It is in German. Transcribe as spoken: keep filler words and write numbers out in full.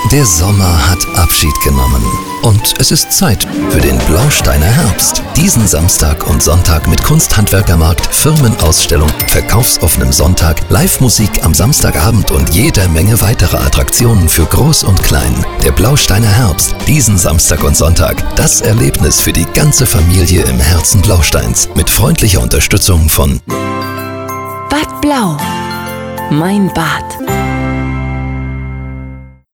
Der Sommer hat Abschied genommen und es ist Zeit für den Blausteiner Herbst. Diesen Samstag und Sonntag mit Kunsthandwerkermarkt, Firmenausstellung, verkaufsoffenem Sonntag, Live-Musik am Samstagabend und jeder Menge weiterer Attraktionen für Groß und Klein. Der Blausteiner Herbst, diesen Samstag und Sonntag. Das Erlebnis für die ganze Familie im Herzen Blausteins. Mit freundlicher Unterstützung von Bad Blau. Mein Bad.